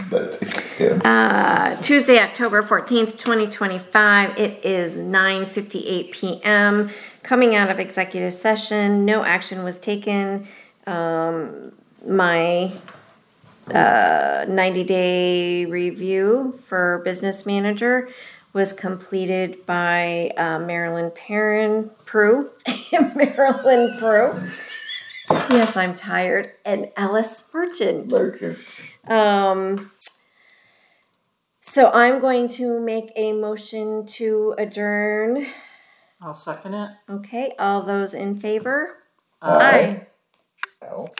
But, yeah. Tuesday, October 14th, 2025. It is 9:58 p.m. Coming out of executive session, no action was taken. My 90-day review for business manager was completed by Marilyn Prue. Marilyn Prue. Yes, I'm tired. And Ellis Merchant. Okay. So I'm going to make a motion to adjourn. I'll second it. Okay, all those in favor? Aye. Al?